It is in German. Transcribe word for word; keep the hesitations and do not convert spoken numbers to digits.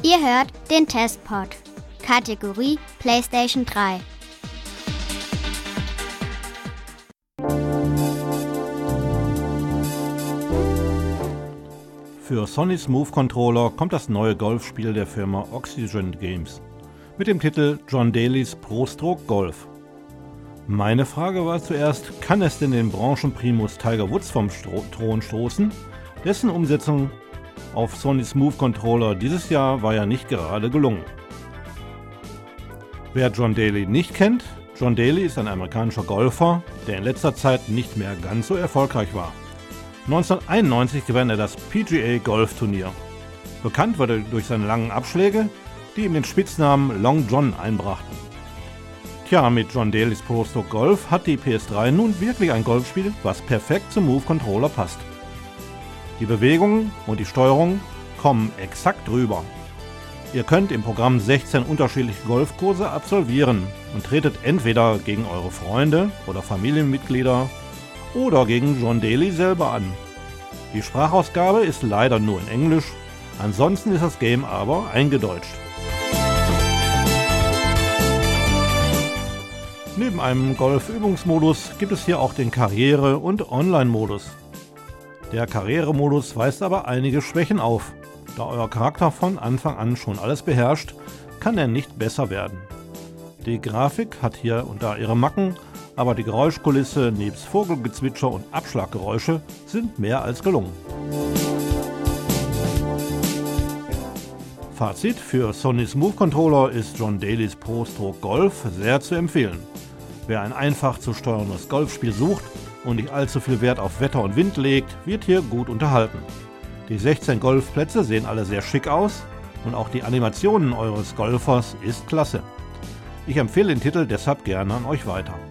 Ihr hört den Testpod, Kategorie PlayStation drei. Für Sony Smooth Controller kommt das neue Golfspiel der Firma Oxygen Games mit dem Titel John Daly's Pro Stroke Golf. Meine Frage war zuerst, kann es denn den Branchenprimus Tiger Woods vom Stro- Thron stoßen? Dessen Umsetzung auf Sony Smooth Controller dieses Jahr war ja nicht gerade gelungen. Wer John Daly nicht kennt, John Daly ist ein amerikanischer Golfer, der in letzter Zeit nicht mehr ganz so erfolgreich war. neunzehnhunderteinundneunzig gewann er das P G A Golfturnier. Bekannt wurde er durch seine langen Abschläge, die ihm den Spitznamen Long John einbrachten. Tja, mit John Daly's Pro Stroke Golf hat die P S drei nun wirklich ein Golfspiel, was perfekt zum Move Controller passt. Die Bewegungen und die Steuerung kommen exakt rüber. Ihr könnt im Programm sechzehn unterschiedliche Golfkurse absolvieren und tretet entweder gegen eure Freunde oder Familienmitglieder oder gegen John Daly selber an. Die Sprachausgabe ist leider nur in Englisch, ansonsten ist das Game aber eingedeutscht. Neben einem Golfübungsmodus gibt es hier auch den Karriere- und Online-Modus. Der Karrieremodus weist aber einige Schwächen auf. Da euer Charakter von Anfang an schon alles beherrscht, kann er nicht besser werden. Die Grafik hat hier und da ihre Macken, aber die Geräuschkulisse nebst Vogelgezwitscher und Abschlaggeräusche sind mehr als gelungen. Fazit: Für Sony Smooth Controller ist John Daly's Pro Stroke Golf sehr zu empfehlen. Wer ein einfach zu steuerndes Golfspiel sucht und nicht allzu viel Wert auf Wetter und Wind legt, wird hier gut unterhalten. Die sechzehn Golfplätze sehen alle sehr schick aus und auch die Animationen eures Golfers ist klasse. Ich empfehle den Titel deshalb gerne an euch weiter.